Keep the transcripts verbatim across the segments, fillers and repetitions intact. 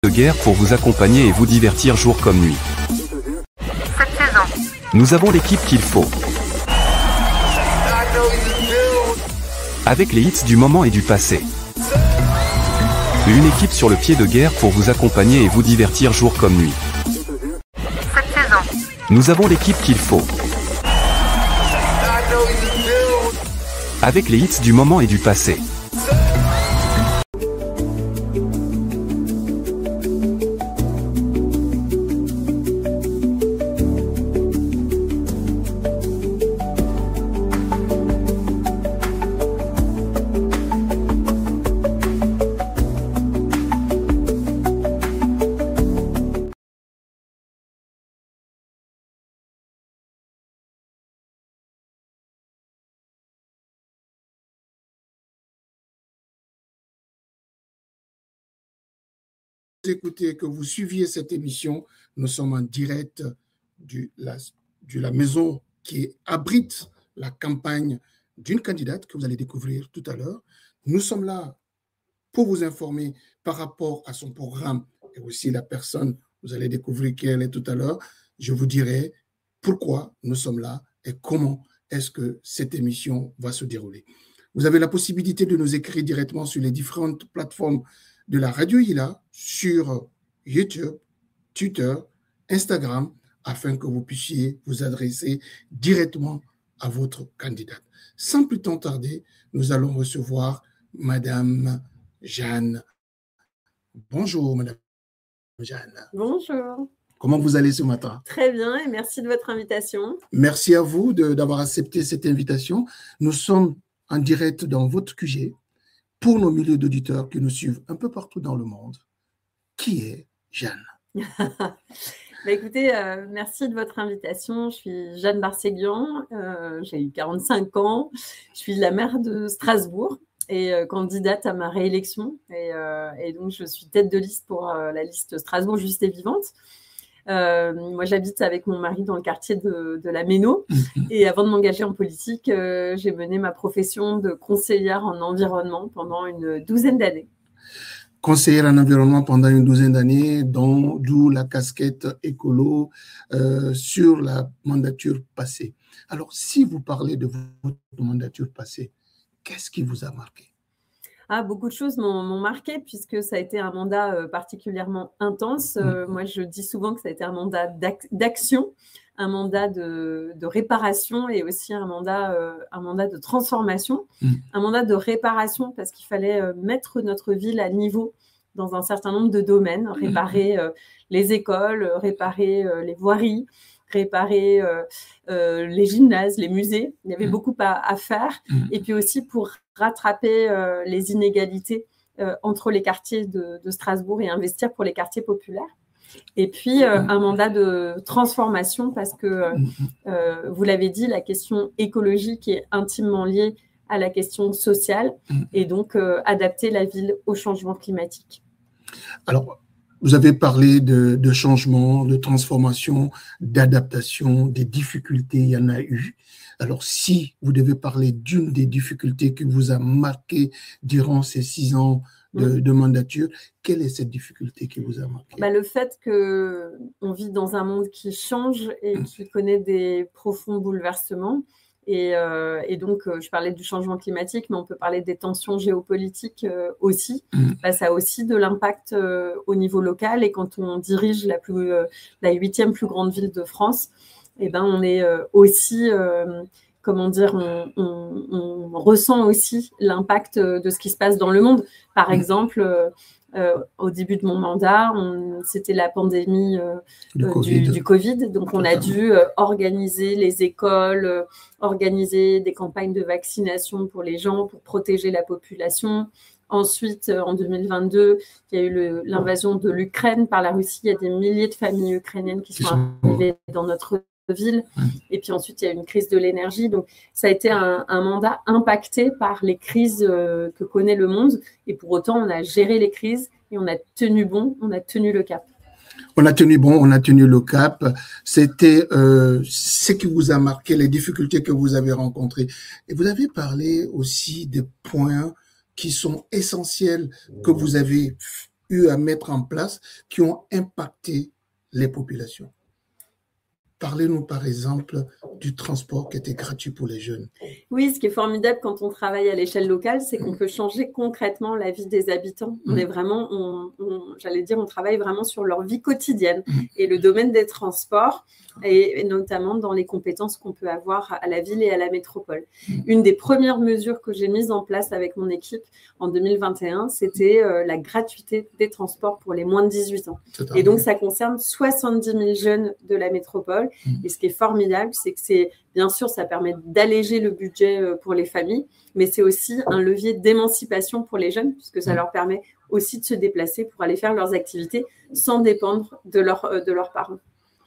de guerre pour vous accompagner et vous divertir jour comme nuit. Cette saison, Nous avons l'équipe qu'il faut. Avec les hits du moment et du passé. Une équipe sur le pied de guerre pour vous accompagner et vous divertir jour comme nuit. cette saison, Nous avons l'équipe qu'il faut. Avec les hits du moment et du passé. Écoutez, que vous suiviez cette émission, nous sommes en direct de la, de la maison qui abrite la campagne d'une candidate que vous allez découvrir tout à l'heure. Nous sommes là pour vous informer par rapport à son programme et aussi la personne, vous allez découvrir qui elle est tout à l'heure. Je vous dirai pourquoi nous sommes là et comment est-ce que cette émission va se dérouler. Vous avez la possibilité de nous écrire directement sur les différentes plateformes de la Radio Hila, sur YouTube, Twitter, Instagram, afin que vous puissiez vous adresser directement à votre candidate. Sans plus temps tarder, nous allons recevoir Madame Jeanne. Bonjour, Madame Jeanne. Bonjour. Comment vous allez ce matin? Très bien et merci de votre invitation. Merci à vous de- d'avoir accepté cette invitation. Nous sommes en direct dans votre Q G pour nos milliers d'auditeurs qui nous suivent un peu partout dans le monde. Qui est Jeanne? Bah, écoutez, euh, merci de votre invitation. Je suis Jeanne Barséguian, euh, j'ai eu quarante-cinq ans, je suis la maire de Strasbourg et euh, candidate à ma réélection. Et, euh, et donc, je suis tête de liste pour euh, la liste Strasbourg Juste et Vivante. Euh, moi, j'habite avec mon mari dans le quartier de, de la Méno. Et avant de m'engager en politique, euh, j'ai mené ma profession de conseillère en environnement pendant une douzaine d'années. Conseillère en environnement pendant une douzaine d'années, dont d'où la casquette écolo euh, sur la mandature passée. Alors, si vous parlez de votre mandature passée, qu'est-ce qui vous a marqué? Ah, beaucoup de choses m'ont m'ont marqué puisque ça a été un mandat euh, particulièrement intense. Euh, moi, je dis souvent que ça a été un mandat d'ac- d'action, un mandat de, de réparation et aussi un mandat, euh, un mandat de transformation, Mm. un mandat de réparation parce qu'il fallait euh, mettre notre ville à niveau dans un certain nombre de domaines, réparer euh, les écoles, euh, réparer euh, les voiries, réparer euh, euh, les gymnases, les musées. Il y avait Mm. beaucoup à, à faire. Mm. Et puis aussi pour rattraper euh, les inégalités euh, entre les quartiers de, de Strasbourg et investir pour les quartiers populaires. Et puis, euh, un mandat de transformation parce que, euh, euh, vous l'avez dit, la question écologique est intimement liée à la question sociale et donc euh, adapter la ville au changement climatique. Alors, vous avez parlé de, de changement, de transformation, d'adaptation, des difficultés, il y en a eu. Alors, si vous devez parler d'une des difficultés qui vous a marqué durant ces six ans de, de mandature, quelle est cette difficulté qui vous a marqué? Bah, le fait qu'on vit dans un monde qui change et qui connaît des profonds bouleversements. Et, euh, et donc, euh, je parlais du changement climatique, mais on peut parler des tensions géopolitiques euh, aussi. Mm. Bah, ça a aussi de l'impact euh, au niveau local. Et quand on dirige la, plus, euh, la huitième plus grande ville de France, eh ben, on est euh, aussi, euh, comment dire, on, on, on ressent aussi l'impact de ce qui se passe dans le monde. Par Mm. exemple, euh, euh, au début de mon mandat, on- c'était la pandémie euh, Du euh, Covid. du, du Covid. Donc, on a dû euh, organiser les écoles, euh, organiser des campagnes de vaccination pour les gens, pour protéger la population. Ensuite, euh, en deux mille vingt-deux, il y a eu le- l'invasion de l'Ukraine par la Russie. Il y a des milliers de familles ukrainiennes qui Qui sont sont- arrivées dans notre ville. Et puis ensuite, il y a eu une crise de l'énergie. Donc, ça a été un, un mandat impacté par les crises euh, que connaît le monde. Et pour autant, on a géré les crises et on a tenu bon, on a tenu le cap. On a tenu bon, on a tenu le cap. C'était euh, ce qui vous a marqué, les difficultés que vous avez rencontrées. Et vous avez parlé aussi des points qui sont essentiels que vous avez eu à mettre en place qui ont impacté les populations? Parlez-nous par exemple du transport qui était gratuit pour les jeunes. Oui, ce qui est formidable quand on travaille à l'échelle locale, c'est qu'on peut changer concrètement la vie des habitants. On est vraiment, on, on, j'allais dire, on travaille vraiment sur leur vie quotidienne. Et le domaine des transports, et, et notamment dans les compétences qu'on peut avoir à la ville et à la métropole. Une des premières mesures que j'ai mises en place avec mon équipe en deux mille vingt et un, c'était euh, la gratuité des transports pour les moins de dix-huit ans. Et donc, ça concerne soixante-dix mille jeunes de la métropole. Et ce qui est formidable, c'est que c'est, bien sûr, ça permet d'alléger le budget pour les familles, mais c'est aussi un levier d'émancipation pour les jeunes, puisque ça leur permet aussi de se déplacer pour aller faire leurs activités sans dépendre de, leur, de leurs parents.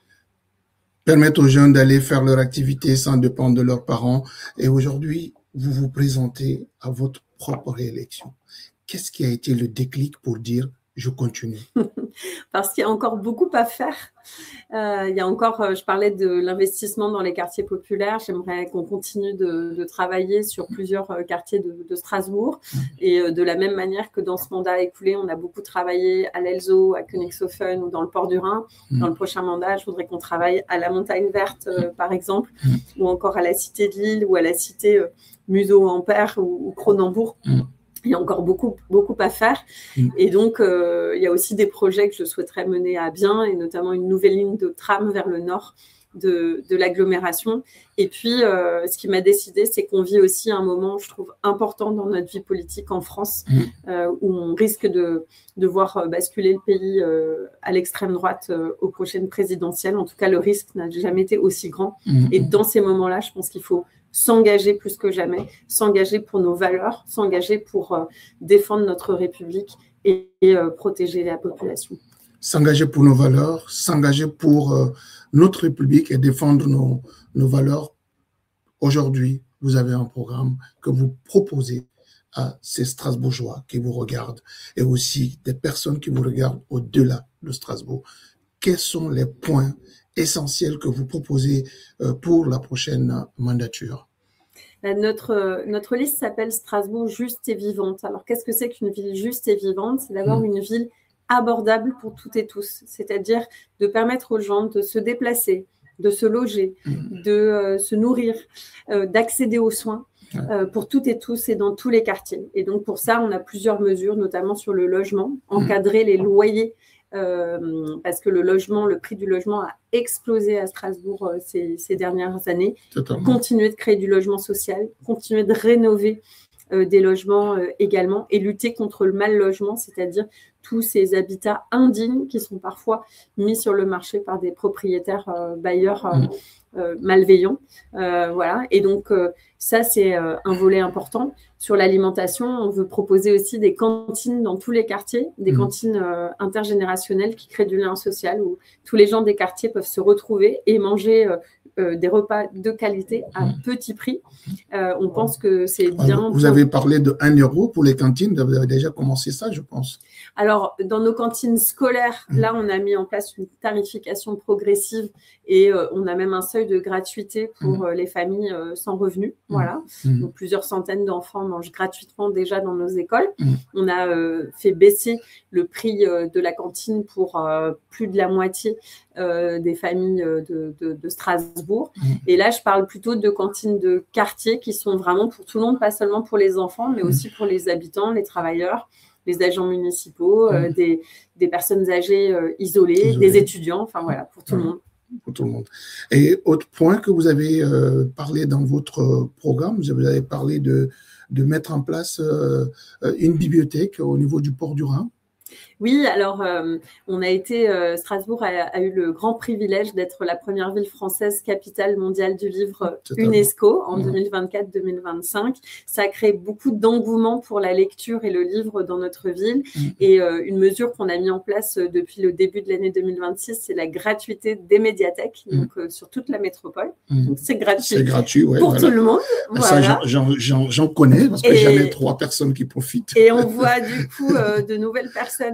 Permettre aux jeunes d'aller faire leur activité sans dépendre de leurs parents. Et aujourd'hui, vous vous présentez à votre propre réélection. Qu'est-ce qui a été le déclic pour dire « je continue » ? Parce qu'il y a encore beaucoup à faire. Euh, il y a encore, je parlais de l'investissement dans les quartiers populaires. J'aimerais qu'on continue de, de travailler sur plusieurs quartiers de, de Strasbourg. Et de la même manière que dans ce mandat écoulé, on a beaucoup travaillé à l'Elzo, à Königshofen ou dans le port du Rhin. Dans le prochain mandat, je voudrais qu'on travaille à la Montagne Verte, euh, par exemple, ou encore à la Cité de Lille ou à la Cité euh, Museau-Ampère ou, ou Cronenbourg. Il y a encore beaucoup, beaucoup à faire. Mmh. Et donc, euh, il y a aussi des projets que je souhaiterais mener à bien, et notamment une nouvelle ligne de tram vers le nord de, de l'agglomération. Et puis, euh, ce qui m'a décidé, c'est qu'on vit aussi un moment, je trouve, important dans notre vie politique en France, mmh. euh, où on risque de, de voir basculer le pays euh, à l'extrême droite euh, aux prochaines présidentielles. En tout cas, le risque n'a jamais été aussi grand. Mmh. Et dans ces moments-là, je pense qu'il faut s'engager plus que jamais, s'engager pour nos valeurs, s'engager pour euh, défendre notre République et, et euh, protéger la population. S'engager pour nos valeurs, s'engager pour euh, notre République et défendre nos, nos valeurs. Aujourd'hui, vous avez un programme que vous proposez à ces Strasbourgeois qui vous regardent et aussi des personnes qui vous regardent au-delà de Strasbourg. Quels sont les points essentiels que vous proposez pour la prochaine mandature? Notre, notre liste s'appelle Strasbourg juste et vivante. Alors, qu'est-ce que c'est qu'une ville juste et vivante? C'est d'abord mmh. une ville abordable pour toutes et tous, c'est-à-dire de permettre aux gens de se déplacer, de se loger, mmh. de euh, se nourrir, euh, d'accéder aux soins. Euh, pour toutes et tous et dans tous les quartiers. Et donc, pour ça, on a plusieurs mesures, notamment sur le logement, encadrer les loyers, euh, parce que le logement, le prix du logement a explosé à Strasbourg euh, ces, ces dernières années. Totalement. Continuer de créer du logement social, continuer de rénover euh, des logements euh, également et lutter contre le mal logement, c'est-à-dire tous ces habitats indignes qui sont parfois mis sur le marché par des propriétaires euh, bailleurs euh, euh, malveillants. Euh, voilà. Et donc, euh, ça, c'est euh, un volet important. Sur l'alimentation, on veut proposer aussi des cantines dans tous les quartiers, des mmh. cantines euh, intergénérationnelles qui créent du lien social où tous les gens des quartiers peuvent se retrouver et manger euh, euh, des repas de qualité à mmh. petit prix. Euh, on pense que c'est bien. Vous pour... avez parlé de un euro pour les cantines. Vous avez déjà commencé ça, je pense. Alors, dans nos cantines scolaires, mmh. là, on a mis en place une tarification progressive et euh, on a même un seuil de gratuité pour mmh. euh, les familles euh, sans revenus. Mmh. Voilà. Mmh. Donc, plusieurs centaines d'enfants mangent gratuitement déjà dans nos écoles. Mmh. On a euh, fait baisser le prix euh, de la cantine pour euh, plus de la moitié euh, des familles euh, de, de, de Strasbourg. Mmh. Et là, je parle plutôt de cantines de quartier qui sont vraiment pour tout le monde, pas seulement pour les enfants, mais mmh. aussi pour les habitants, les travailleurs, les agents municipaux, mmh. euh, des, des personnes âgées euh, isolées, Isolé. des étudiants, enfin voilà, pour tout mmh. le monde. Pour tout le monde. Et autre point que vous avez euh, parlé dans votre programme, vous avez parlé de, de mettre en place euh, une bibliothèque au niveau du port du Rhin. Oui, alors euh, on a été, euh, Strasbourg a, a eu le grand privilège d'être la première ville française capitale mondiale du livre UNESCO en mmh. deux mille vingt-quatre deux mille vingt-cinq. Ça a créé beaucoup d'engouement pour la lecture et le livre dans notre ville. Mmh. Et euh, une mesure qu'on a mis en place depuis le début de l'année deux mille vingt-six, c'est la gratuité des médiathèques, mmh. donc euh, sur toute la métropole. Mmh. Donc c'est gratuit, c'est gratuit ouais, pour voilà. tout le monde. Ça, voilà. j'en connais parce que et, j'en ai trois personnes qui profitent. Et on voit du coup euh, de nouvelles personnes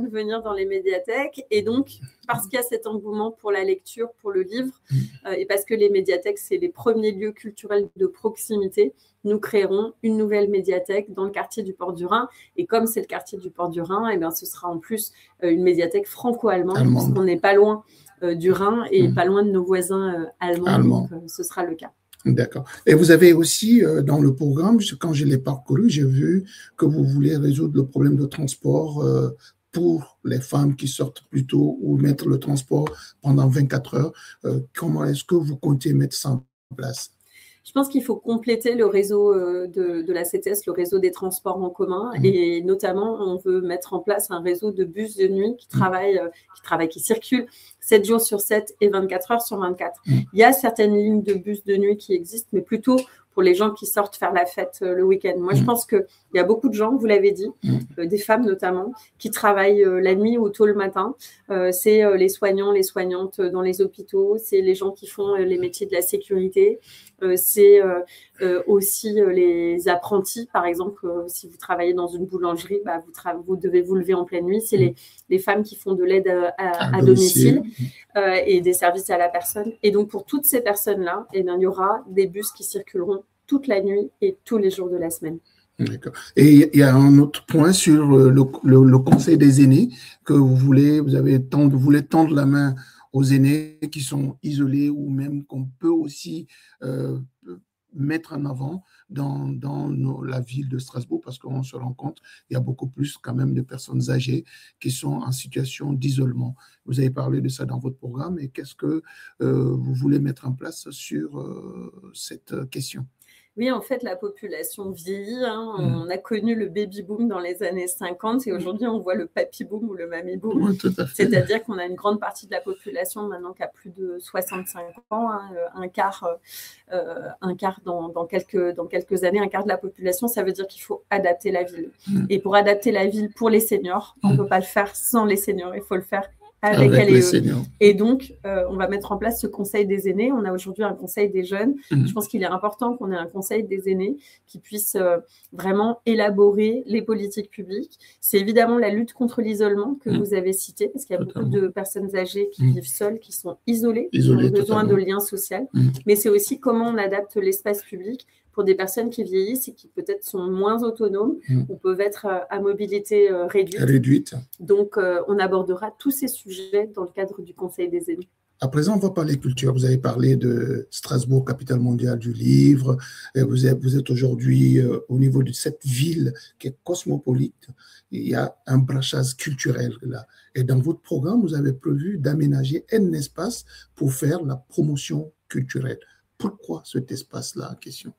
venir dans les médiathèques. Et donc, parce qu'il y a cet engouement pour la lecture, pour le livre, euh, et parce que les médiathèques, c'est les premiers lieux culturels de proximité, nous créerons une nouvelle médiathèque dans le quartier du Port du Rhin. Et comme c'est le quartier du Port du Rhin, eh bien, ce sera en plus euh, une médiathèque franco-allemande, Allemande. puisqu'on n'est pas loin euh, du Rhin et Mmh. pas loin de nos voisins euh, allemands. Allemand. Donc, euh, ce sera le cas. D'accord. Et vous avez aussi, euh, dans le programme, je- quand je l'ai parcouru, j'ai vu que vous voulez résoudre le problème de transport euh, pour les femmes qui sortent plus tôt ou mettre le transport pendant vingt-quatre heures. Euh, comment est-ce que vous comptez mettre ça en place? Je pense qu'il faut compléter le réseau euh, de, de la C T S, le réseau des transports en commun. Mmh. Et notamment, on veut mettre en place un réseau de bus de nuit qui travaillent, euh, qui travaillent, qui circulent sept jours sur sept et vingt-quatre heures sur vingt-quatre. Mmh. Il y a certaines lignes de bus de nuit qui existent, mais plutôt pour les gens qui sortent faire la fête euh, le week-end. Moi, je Mmh. pense qu'il y a beaucoup de gens, vous l'avez dit, Mmh. euh, des femmes notamment, qui travaillent euh, la nuit ou tôt le matin. Euh, c'est euh, les soignants, les soignantes euh, dans les hôpitaux, c'est les gens qui font euh, les métiers de la sécurité, euh, c'est euh, euh, aussi euh, les apprentis, par exemple, euh, si vous travaillez dans une boulangerie, bah, vous, tra- vous devez vous lever en pleine nuit, c'est les, les femmes qui font de l'aide à, à- À à domicile, domicile. euh, et des services à la personne. Et donc, pour toutes ces personnes-là, eh bien, il y aura des bus qui circuleront toute la nuit et tous les jours de la semaine. D'accord. Et il y a un autre point sur euh, le, le- le Conseil des aînés que vous voulez, vous avez tendre, vous voulez tendre la main aux aînés qui sont isolés ou même qu'on peut aussi euh, mettre en avant dans, dans nos- la ville de Strasbourg, parce qu'on se rend compte il y a beaucoup plus quand même de personnes âgées qui sont en situation d'isolement. Vous avez parlé de ça dans votre programme et qu'est-ce que euh, vous voulez mettre en place sur euh, cette question? Oui, en fait, la population vieillit. Hein. Mm. On a connu le baby-boom dans les années cinquante et aujourd'hui, on voit le papy-boom ou le mammy-boom. Oui, tout à fait. C'est-à-dire qu'on a une grande partie de la population maintenant qui a plus de soixante-cinq ans, hein, un quart, euh, un quart dans, dans, quelques, dans quelques années, un quart de la population. Ça veut dire qu'il faut adapter la ville. Mm. Et pour adapter la ville pour les seniors, on ne Mm. peut pas le faire sans les seniors. Il faut le faire avec, Avec elle et les eux. seniors. Et donc, euh, on va mettre en place ce conseil des aînés. On a aujourd'hui un conseil des jeunes. Mhm. Je pense qu'il est important qu'on ait un conseil des aînés qui puisse euh, vraiment élaborer les politiques publiques. C'est évidemment la lutte contre l'isolement que Mhm. vous avez cité, parce qu'il y a Totalement. beaucoup de personnes âgées qui Mhm. vivent seules, qui sont isolées, Isolées, qui ont besoin totalement. de liens sociaux. Mhm. Mais c'est aussi comment on adapte l'espace public pour des personnes qui vieillissent et qui peut-être sont moins autonomes Mhm. ou peuvent être euh, à mobilité euh, réduite. Réduite. Donc, euh, on abordera tous ces sujets dans le cadre du Conseil des aînés. À présent, on va parler culture. Vous avez parlé de Strasbourg, capitale mondiale du livre. Et vous êtes, vous êtes aujourd'hui euh, au niveau de cette ville qui est cosmopolite. Il y a un brassage culturel là. Et dans votre programme, vous avez prévu d'aménager un espace pour faire la promotion culturelle. Pourquoi cet espace-là en question?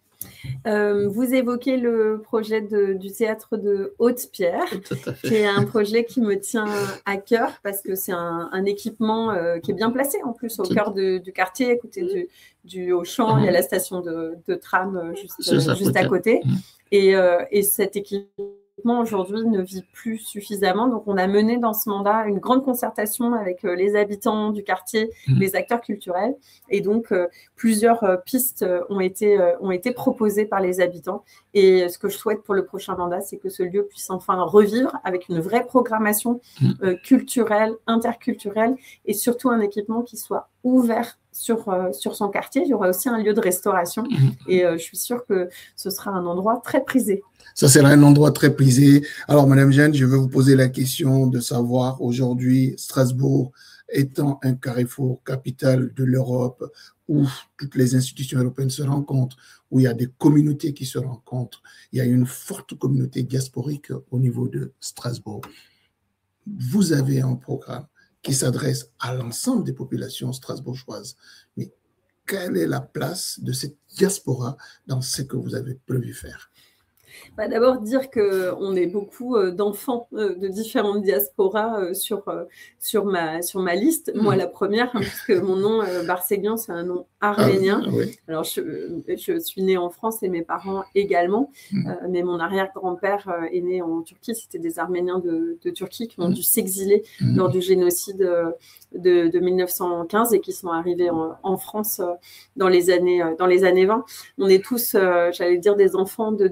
Euh, vous évoquez le projet de, du théâtre de Haute-Pierre, Tout à fait. qui est un projet qui me tient à cœur parce que c'est un, un équipement euh, qui est bien placé en plus au Tout- cœur de- du quartier, à côté du, du Auchan. Il y a la station de, de tram euh, juste, Juste à euh, juste à côté. Mhm. Et, euh, et cet équipement aujourd'hui ne vit plus suffisamment. Donc, on a mené dans ce mandat une grande concertation avec euh, les habitants du quartier, Mhm. les acteurs culturels. Et donc, euh, plusieurs euh, pistes euh, ont été, euh, ont été proposées par les habitants. Et ce que je souhaite pour le prochain mandat, c'est que ce lieu puisse enfin revivre avec une vraie programmation Mhm. euh, culturelle, interculturelle et surtout un équipement qui soit ouvert sur, euh, sur son quartier. Il y aura aussi un lieu de restauration. Mhm. Et euh, je suis sûre que ce sera un endroit très prisé. Ça sera un endroit très prisé. Alors, Madame Jeanne, je vais vous poser la question de savoir aujourd'hui, Strasbourg étant un carrefour capital de l'Europe, où toutes les institutions européennes se rencontrent, où il y a des communautés qui se rencontrent, il y a une forte communauté diasporique au niveau de Strasbourg. Vous avez un programme qui s'adresse à l'ensemble des populations strasbourgeoises. Mais quelle est la place de cette diaspora dans ce que vous avez prévu faire? Bah, d'abord, dire qu'on est beaucoup euh, d'enfants euh, de différentes diasporas euh, sur, euh, sur, ma, sur ma liste. Moi, la première, hein, puisque mon nom, euh, Barsegian, c'est un nom arménien. Ah, oui. Alors, je, je suis née en France et mes parents également. Mm. Euh, mais mon arrière-grand-père euh, est né en Turquie. C'était des Arméniens de, de Turquie qui ont Mm. dû s'exiler Mm. lors du génocide euh, de, de mille neuf cent quinze et qui sont arrivés en, en France euh, dans, les années, euh, dans les années vingt. On est tous, euh, j'allais dire, des enfants de différentes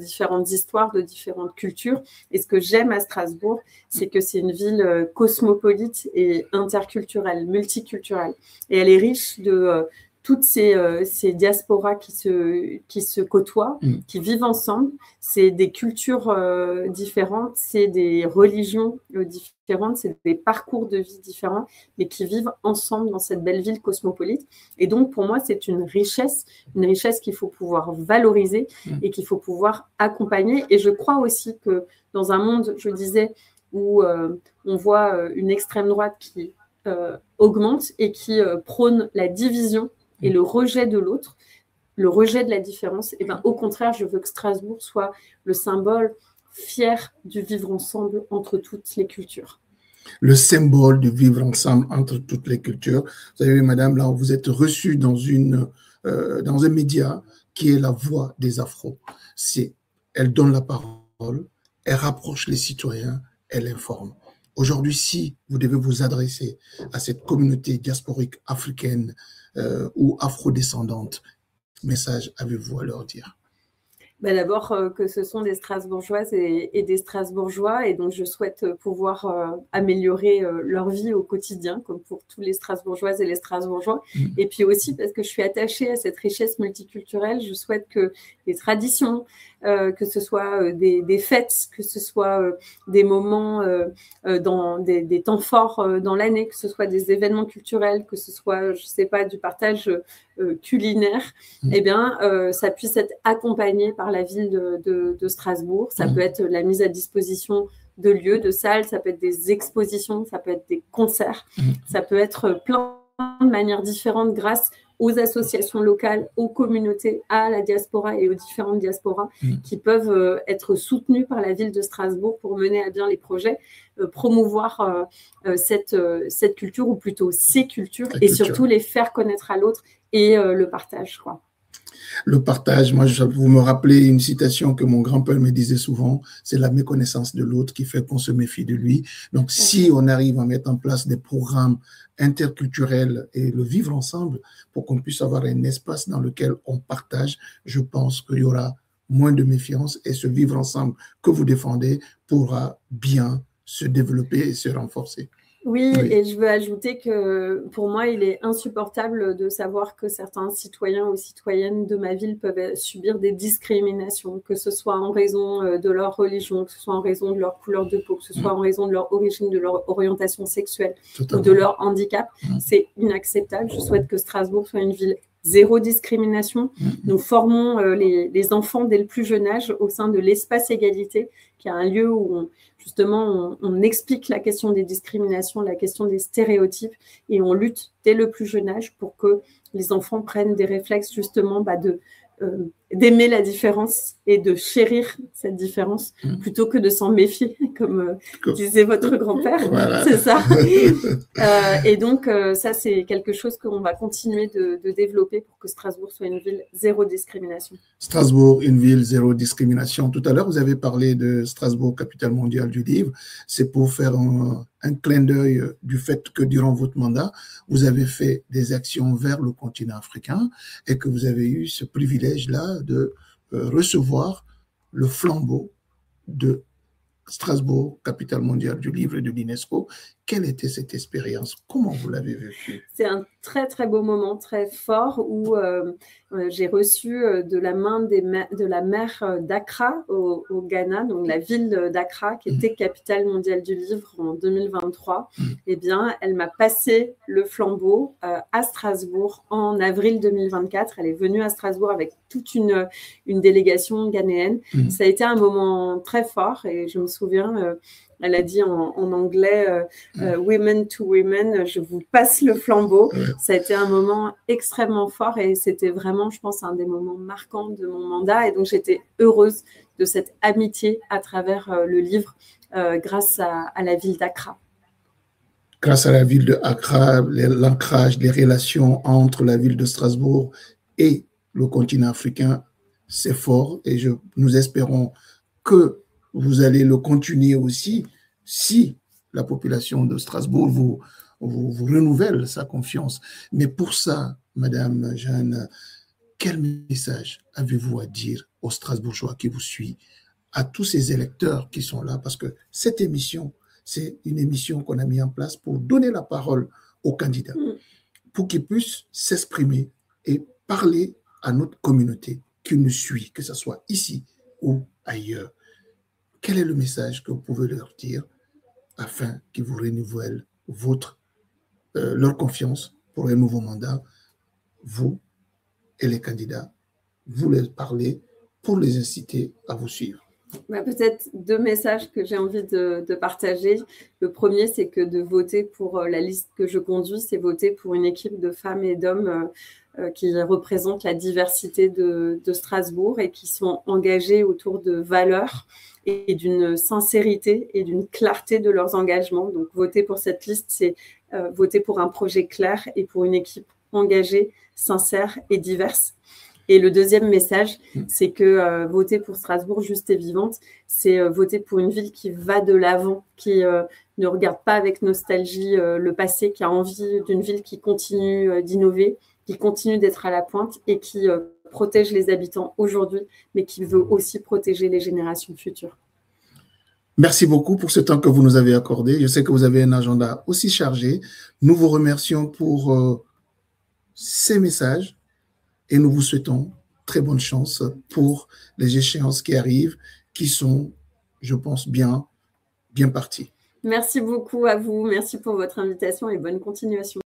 différentes histoires, de différentes cultures. Et ce que j'aime à Strasbourg, c'est que c'est une ville euh, cosmopolite et interculturelle, multiculturelle. Et elle est riche de euh, toutes ces, euh, ces diasporas qui se, qui se côtoient, mmh. qui vivent ensemble. C'est des cultures euh, différentes, c'est des religions euh, différentes, c'est des parcours de vie différents, mais qui vivent ensemble dans cette belle ville cosmopolite. Et donc, pour moi, c'est une richesse, une richesse qu'il faut pouvoir valoriser mmh. et qu'il faut pouvoir accompagner. Et je crois aussi que dans un monde, je disais, où euh, on voit euh, une extrême droite qui euh, augmente et qui euh, prône la division, et le rejet de l'autre, le rejet de la différence, et ben, au contraire, je veux que Strasbourg soit le symbole fier du vivre ensemble entre toutes les cultures. Le symbole du vivre ensemble entre toutes les cultures. Vous savez, madame, là, vous êtes reçue dans, une, euh, dans un média qui est la voix des Afros. C'est, elle donne la parole, elle rapproche les citoyens, elle informe. Aujourd'hui, si vous devez vous adresser à cette communauté diasporique africaine, Euh, ou afrodescendante, message avez-vous à leur dire? Ben d'abord euh, que ce sont des Strasbourgeoises et, et des Strasbourgeois, et donc je souhaite pouvoir euh, améliorer euh, leur vie au quotidien, comme pour tous les Strasbourgeoises et les Strasbourgeois. Mmh. Et puis aussi parce que je suis attachée à cette richesse multiculturelle, je souhaite que les traditions, euh, que ce soit euh, des, des fêtes, que ce soit euh, des moments, euh, euh, dans des, des temps forts euh, dans l'année, que ce soit des événements culturels, que ce soit, je sais pas, du partage euh, culinaire, mmh. eh bien, euh, ça puisse être accompagné par la ville de, de, de Strasbourg. Ça mmh. peut être la mise à disposition de lieux, de salles, ça peut être des expositions, ça peut être des concerts, mmh. ça peut être plein de manières différentes grâce aux associations locales, aux communautés, à la diaspora et aux différentes diasporas mmh. qui peuvent euh, être soutenues par la ville de Strasbourg pour mener à bien les projets, euh, promouvoir euh, euh, cette, euh, cette culture, ou plutôt ces cultures, la et culture. Surtout les faire connaître à l'autre et euh, le partage, je crois. Le partage, moi, je, vous me rappelez une citation que mon grand-père me disait souvent, c'est la méconnaissance de l'autre qui fait qu'on se méfie de lui. Donc, okay. si on arrive à mettre en place des programmes interculturels et le vivre ensemble pour qu'on puisse avoir un espace dans lequel on partage, je pense qu'il y aura moins de méfiance et ce vivre ensemble que vous défendez pourra bien se développer et se renforcer. Oui, oui, et je veux ajouter que pour moi, il est insupportable de savoir que certains citoyens ou citoyennes de ma ville peuvent subir des discriminations, que ce soit en raison de leur religion, que ce soit en raison de leur couleur de peau, que ce soit en raison de leur origine, de leur orientation sexuelle ou de leur handicap. C'est inacceptable. Je souhaite que Strasbourg soit une ville zéro discrimination. Nous formons euh, les, les enfants dès le plus jeune âge au sein de l'espace égalité, qui est un lieu où on, justement on, on explique la question des discriminations, la question des stéréotypes, et on lutte dès le plus jeune âge pour que les enfants prennent des réflexes justement bah, de euh, d'aimer la différence et de chérir cette différence mmh. plutôt que de s'en méfier, comme euh, cool. disait votre grand-père. Voilà. C'est ça. euh, et donc, euh, ça, c'est quelque chose qu'on va continuer de, de développer pour que Strasbourg soit une ville zéro discrimination. Strasbourg, une ville zéro discrimination. Tout à l'heure, vous avez parlé de Strasbourg, capitale mondiale du livre. C'est pour faire un, un clin d'œil du fait que durant votre mandat, vous avez fait des actions vers le continent africain et que vous avez eu ce privilège-là de euh, recevoir le flambeau de Strasbourg, capitale mondiale du livre et de l'UNESCO. Quelle était cette expérience? Comment vous l'avez vécue? C'est un très, très beau moment, très fort, où euh, euh, j'ai reçu euh, de la main des de la maire d'Accra au, au Ghana, donc la ville d'Accra, qui était capitale mondiale du livre en deux mille vingt-trois. Mmh. Eh bien, elle m'a passé le flambeau euh, à Strasbourg en avril deux mille vingt-quatre. Elle est venue à Strasbourg avec toute une, une délégation ghanéenne. Mmh. Ça a été un moment très fort, et je me souviens... Euh, Elle a dit en, en anglais euh, euh, « Women to women », je vous passe le flambeau. Ouais. Ça a été un moment extrêmement fort et c'était vraiment, je pense, un des moments marquants de mon mandat. Et donc, j'étais heureuse de cette amitié à travers euh, le livre euh, grâce à, à la ville d'Accra. Grâce à la ville d'Accra, l'ancrage, les relations entre la ville de Strasbourg et le continent africain, c'est fort. Et je, nous espérons que vous allez le continuer aussi si la population de Strasbourg vous, vous, vous renouvelle sa confiance. Mais pour ça, Madame Jeanne, quel message avez-vous à dire aux Strasbourgeois qui vous suivent à tous ces électeurs qui sont là, parce que cette émission, c'est une émission qu'on a mis en place pour donner la parole aux candidats, pour qu'ils puissent s'exprimer et parler à notre communauté qui nous suit, que ce soit ici ou ailleurs. Quel est le message que vous pouvez leur dire afin qu'ils vous renouvellent votre, euh, leur confiance pour un nouveau mandat, vous et les candidats, vous les parlez pour les inciter à vous suivre? Bah, peut-être deux messages que j'ai envie de, de partager. Le premier, c'est que de voter pour la liste que je conduis, c'est voter pour une équipe de femmes et d'hommes euh, euh, qui représentent la diversité de, de Strasbourg et qui sont engagés autour de valeurs et d'une sincérité et d'une clarté de leurs engagements. Donc, voter pour cette liste, c'est euh, voter pour un projet clair et pour une équipe engagée, sincère et diverse. Et le deuxième message, c'est que euh, voter pour Strasbourg juste et vivante, c'est euh, voter pour une ville qui va de l'avant, qui euh, ne regarde pas avec nostalgie euh, le passé, qui a envie d'une ville qui continue euh, d'innover, qui continue d'être à la pointe et qui euh, protège les habitants aujourd'hui, mais qui veut aussi protéger les générations futures. Merci beaucoup pour ce temps que vous nous avez accordé. Je sais que vous avez un agenda aussi chargé. Nous vous remercions pour euh, ces messages. Et nous vous souhaitons très bonne chance pour les échéances qui arrivent, qui sont, je pense, bien, bien parties. Merci beaucoup à vous. Merci pour votre invitation et bonne continuation.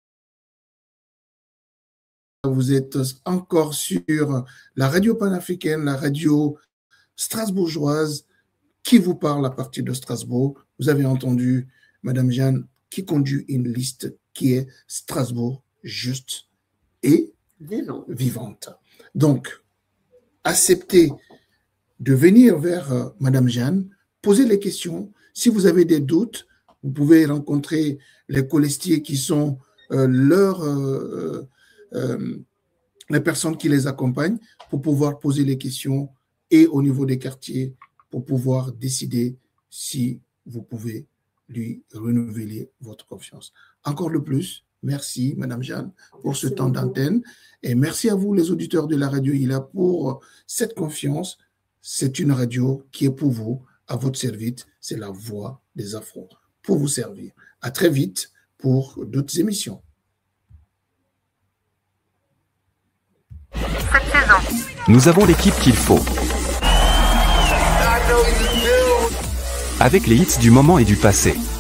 Vous êtes encore sur la radio panafricaine, la radio strasbourgeoise qui vous parle à partir de Strasbourg. Vous avez entendu Madame Jeanne qui conduit une liste qui est Strasbourg juste et Vivante. vivante. Donc, acceptez de venir vers euh, Madame Jeanne, poser les questions. Si vous avez des doutes, vous pouvez rencontrer les colistiers qui sont euh, leurs, euh, euh, les personnes qui les accompagnent pour pouvoir poser les questions et au niveau des quartiers pour pouvoir décider si vous pouvez lui renouveler votre confiance. Encore de plus, merci Madame Jeanne pour merci ce temps beaucoup. d'antenne et merci à vous les auditeurs de la radio I L A pour cette confiance. C'est une radio qui est pour vous, à votre service, c'est la voix des Afros pour vous servir. À très vite pour d'autres émissions. Cette saison. Nous avons l'équipe qu'il faut. Avec les hits du moment et du passé.